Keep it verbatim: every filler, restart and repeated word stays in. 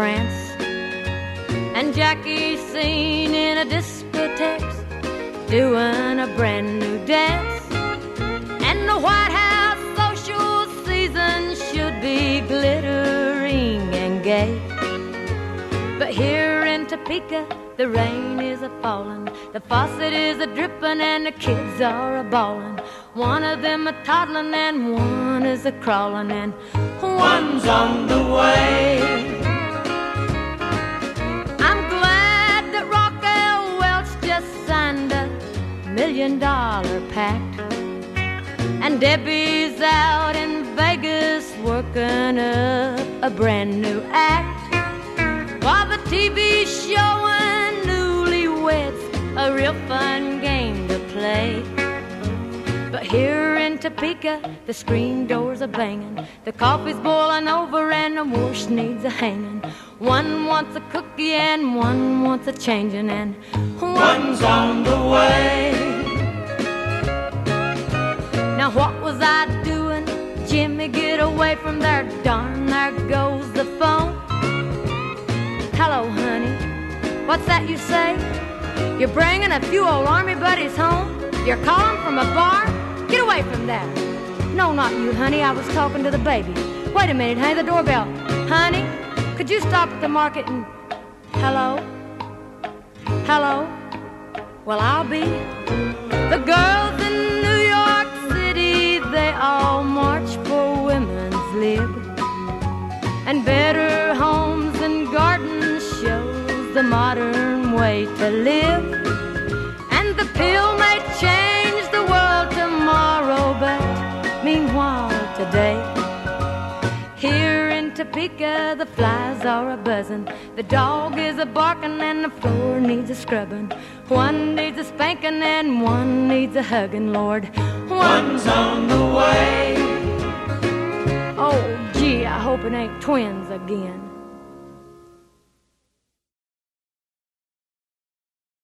trance, and Jackie's seen in a discotheque doing a brand new dance. And the White House social season should be glittering and gay, but here in Topeka the rain is a-falling, the faucet is a-dripping, and the kids are a-bawling. One of them a-toddling and one is a-crawling, and one's on the way. I'm glad that Raquel Welch just signed a million dollar pact, and Debbie's out in Vegas working up a brand new act, while the T V's showing Newlyweds, a real fun game to play. But here in Topeka, the screen doors are banging, the coffee's boiling over, and the wash needs a hanging. One wants a cookie and one wants a changing, and one's on the way. Now what was I doing? Jimmy, get away from there. Darn, there goes the phone. Hello, honey. What's that you say? You're bringing a few old army buddies home? You're calling from a bar? Get away from there. No, not you, honey. I was talking to the baby. Wait a minute, honey. The doorbell. Honey, could you stop at the market and... Hello? Hello? Well, I'll be. The girls in New York City, they all march for women's lib, and better homes and gardens shows the modern way to live. And the pill may change the world tomorrow, but meanwhile today, here in Topeka the flies are a-buzzing, the dog is a-barking, and the floor needs a scrubbing. One needs a spanking and one needs a hugging, Lord. One's on the way. Oh, gee, I hope it ain't twins again.